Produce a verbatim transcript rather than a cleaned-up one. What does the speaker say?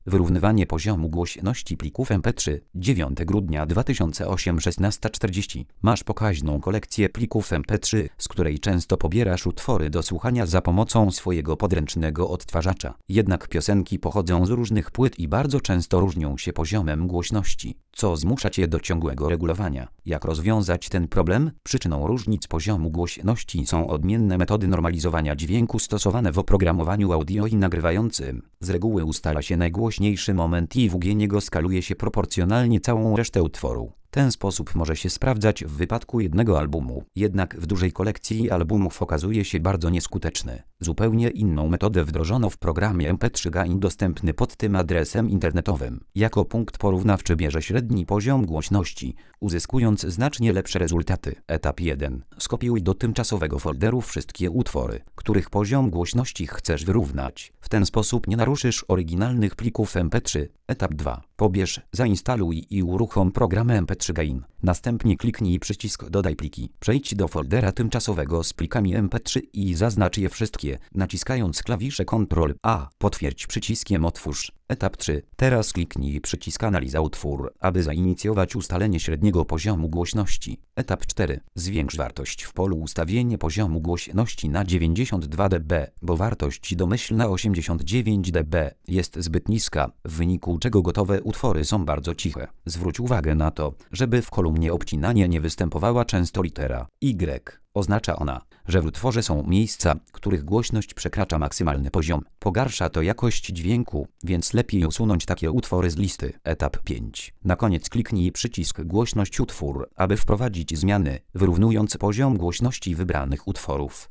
Wyrównywanie poziomu głośności plików em pe trzy. dziewiątego grudnia dwa tysiące ósmego, szesnasta czterdzieści. Masz pokaźną kolekcję plików em pe trzy, z której często pobierasz utwory do słuchania za pomocą swojego podręcznego odtwarzacza. Jednak piosenki pochodzą z różnych płyt i bardzo często różnią się poziomem głośności, co zmusza Cię do ciągłego regulowania. Jak rozwiązać ten problem? Przyczyną różnic poziomu głośności są odmienne metody normalizowania dźwięku stosowane w oprogramowaniu audio i nagrywającym. Z reguły ustala się najgłośniejszy moment i w ugięcie go skaluje się proporcjonalnie całą resztę utworu. Ten sposób może się sprawdzać w wypadku jednego albumu, jednak w dużej kolekcji albumów okazuje się bardzo nieskuteczny. Zupełnie inną metodę wdrożono w programie em pe trzy Gain dostępny pod tym adresem internetowym. Jako punkt porównawczy bierze średni poziom głośności, uzyskując znacznie lepsze rezultaty. Etap jeden. Skopiuj do tymczasowego folderu wszystkie utwory, których poziom głośności chcesz wyrównać. W ten sposób nie naruszysz oryginalnych plików em pe trzy. Etap dwa. Pobierz, zainstaluj i uruchom program em pe trzy Gain. Następnie kliknij przycisk Dodaj pliki. Przejdź do foldera tymczasowego z plikami em pe trzy i zaznacz je wszystkie, naciskając klawisze kontrol A. Potwierdź przyciskiem Otwórz. Etap trzy. Teraz kliknij przycisk Analiza utwór, aby zainicjować ustalenie średniego poziomu głośności. Etap cztery. Zwiększ wartość w polu Ustawienie poziomu głośności na dziewięćdziesiąt dwa decybeli, bo wartość domyślna osiemdziesiąt dziewięć decybeli jest zbyt niska, w wyniku czego gotowe utwory są bardzo ciche. Zwróć uwagę na to, żeby w kolumnie obcinanie nie występowała często litera Y. Oznacza ona, że w utworze są miejsca, których głośność przekracza maksymalny poziom. Pogarsza to jakość dźwięku, więc lepiej usunąć takie utwory z listy. Etap pięć. Na koniec kliknij przycisk Głośność utwór, aby wprowadzić zmiany, wyrównując poziom głośności wybranych utworów.